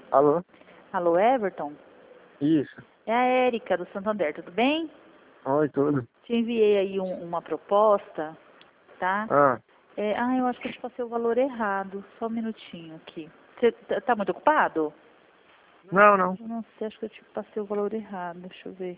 Alô? Alô, Everton? Isso. É a Érica, do Santander, tudo bem? Oi, tudo. Te enviei aí uma proposta, tá? Ah, Eu acho que eu te passei o valor errado. Só um minutinho aqui. Você tá muito ocupado? não, não. Eu não sei, acho que eu te passei o valor errado. Deixa eu ver.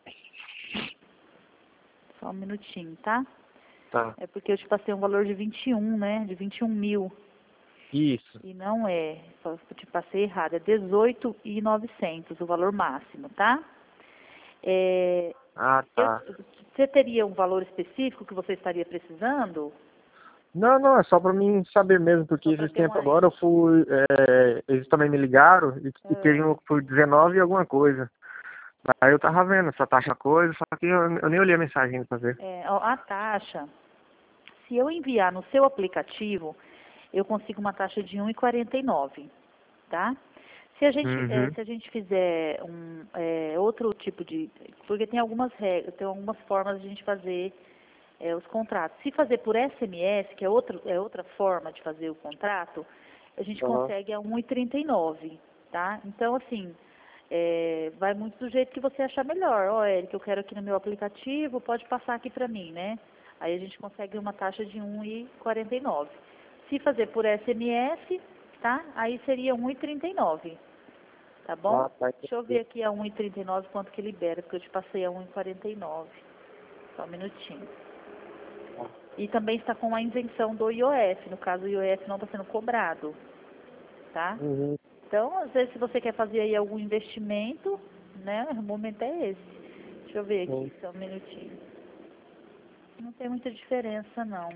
Só um minutinho, tá? Tá. É porque eu te passei um valor de 21, né? De 21 mil. Isso. E não é. Só que eu te passei errado. É 18.900 o valor máximo, tá? É, Ah, tá. você teria um valor específico que você estaria precisando? Não, não, é só pra mim saber mesmo, porque Só para esses ter tempos uma... agora eu fui, eles também me ligaram e Ah, queriam por 19 e alguma coisa. Aí eu tava vendo essa taxa coisa, só que eu nem olhei a mensagem ainda pra ver. ó, a taxa, se eu enviar no seu aplicativo, eu consigo uma taxa de 1,49, tá? Uhum. Se a gente fizer outro tipo de... Porque tem algumas regras, tem algumas formas de a gente fazer os contratos. Se fazer por SMS, que é outra forma de fazer o contrato, a gente Aham. consegue a 1,39, tá? Então, assim, vai muito do jeito que você achar melhor. Ó, Eric, eu quero aqui no meu aplicativo, pode passar aqui pra mim, né? Aí a gente consegue uma taxa de 1,49. Se fazer por SMS, tá? Aí seria 1,39, tá bom? Ah, tá, Deixa eu ver entendi. aqui a 1,39 quanto que libera, porque eu te passei a 1,49. Só um minutinho. E também está com a isenção do IOF, no caso o IOF não está sendo cobrado, tá? Uhum. Então, às vezes, se você quer fazer aí algum investimento, né, o momento é esse. Deixa eu ver Sim. aqui, só um minutinho. Não tem muita diferença, não.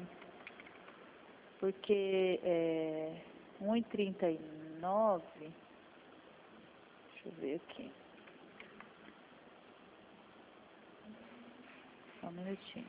Porque 1,39, deixa eu ver aqui, só um minutinho.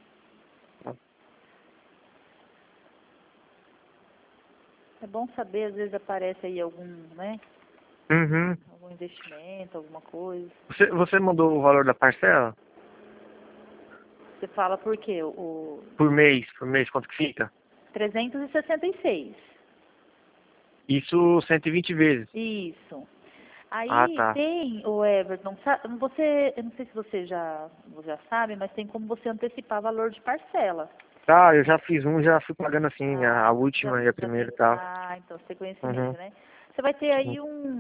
É bom saber, às vezes aparece aí algum, né, Uhum. algum investimento, alguma coisa. Você mandou o valor da parcela? Você fala por quê? Por mês, quanto que fica? 366. Isso 120 vezes. Isso. Ah, Aí tá. tem, o Everton, eu não sei se você já sabe, mas tem como você antecipar valor de parcela. Tá, eu já fiz já fui pagando assim, a Ah, última e a já primeira fez. e tal. Então você tem conhecimento, Uhum. né? Você vai ter Sim. aí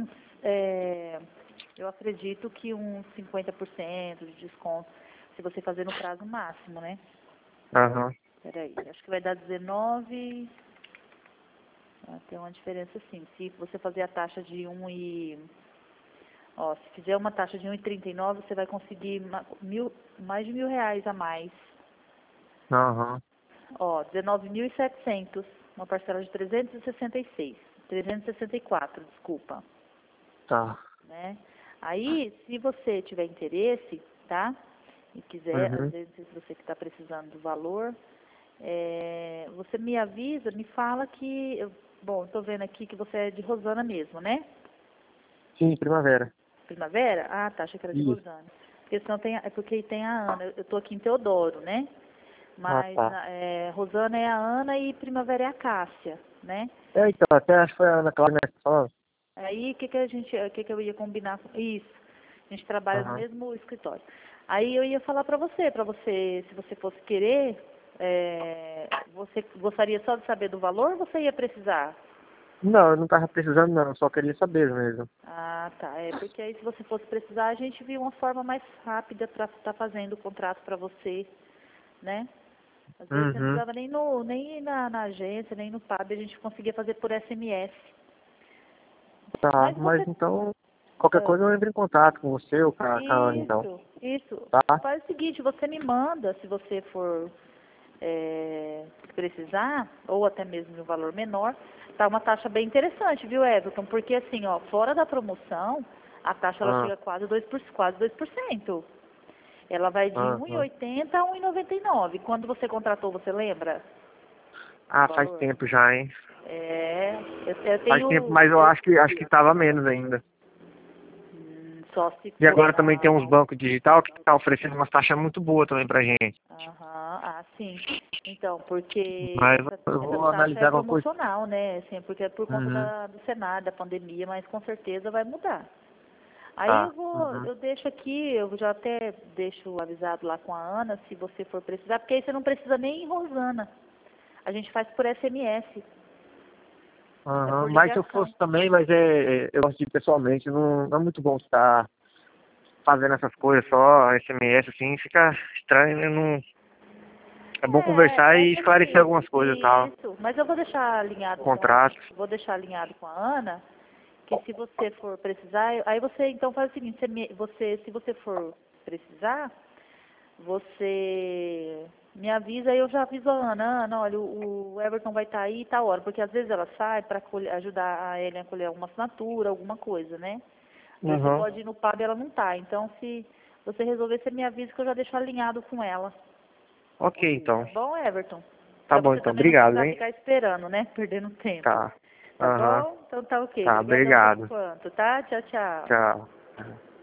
eu acredito que uns 50% de desconto, se você fazer no prazo máximo, né? Aham. Peraí, acho que vai dar 19, tem uma diferença sim. Se você fazer a taxa de Ó, se fizer uma taxa de 1,39, você vai conseguir mais de R$ 1.000 a mais. Aham. Ó, 19.700, uma parcela de 366, 364, desculpa, Tá. né? Aí, se você tiver interesse, tá? E quiser, às Uhum. vezes, se você que está precisando do valor, você me avisa, me fala bom, estou vendo aqui que você é de Rosana mesmo, né? Sim, primavera. Primavera? Ah, tá, achei que era de Isso. Rosana. Porque senão é porque tem a Ana. Eu tô aqui em Teodoro, né? Ah, Mas tá. Rosana é a Ana e Primavera é a Cássia, né? Então, até acho que foi a Ana Cláudia, né, que falou. Aí o que que eu ia combinar com isso? A gente trabalha no Aham. mesmo escritório. Aí eu ia falar pra você, se você fosse querer, você gostaria só de saber do valor ou você ia precisar? Não, eu não tava precisando não, eu só queria saber mesmo. Ah, tá. É porque aí se você fosse precisar, a gente viu uma forma mais rápida para estar fazendo o contrato para você, né? Às vezes você não Uhum. precisava nem ir na agência, nem no pub, a gente conseguia fazer por SMS. Tá, Mas mas você. então, qualquer ah, coisa eu entro em contato com você ou com a Ana, então. isso. Tá? Faz o seguinte, você me manda, se você for precisar, ou até mesmo de um valor menor, tá uma taxa bem interessante, viu, Everton? Porque assim, ó, fora da promoção, a taxa ela Ah, chega a quase 2%. Ela vai de aham. 1,80 a 1,99. Quando você contratou, você lembra o Ah, faz valor? tempo já, hein? É, eu Faz tempo, tenho. mas eu acho que tava menos ainda. Só se E for... agora também tem uns bancos digital que tá oferecendo umas taxas muito boas também pra gente. Aham, sim. Então, porque Mas eu essa vou taxa é analisar alguma coisa. promocional, né? Assim, porque é por conta Uhum. do cenário, da pandemia, mas com certeza vai mudar. Aí Tá. Uhum. eu deixo aqui, eu já até deixo avisado lá com a Ana, se você for precisar, porque aí você não precisa nem ir em Rosana. A gente faz por SMS, é Aham. por Mas se eu ligação. fosse também, mas eu gosto de ir pessoalmente, não é muito bom estar fazendo essas coisas só, SMS assim, fica estranho, né? Não... É bom conversar É e que esclarecer assim, algumas coisas e tal, isso. Mas eu vou deixar alinhado contratos. com a Ana, que se você for precisar, aí você então faz o seguinte, se você for precisar, você me avisa e eu já aviso a Ana, Ana, olha, o Everton vai estar aí e tal hora, porque às vezes ela sai para ajudar a Ellen a colher uma assinatura, alguma coisa, né? Aí você Uhum. pode ir no pub e ela não tá. Então se você resolver, você me avisa que eu já deixo alinhado com ela. Ok, Tá então. bom, Everton? Tá Pra bom, você então. também não Obrigado, precisar hein? ficar esperando, né? Perdendo tempo. Tá. Tá Aham. bom? Então tá ok. Tá, Obrigadão por obrigado. enquanto, tá? Tchau, tchau. Tchau.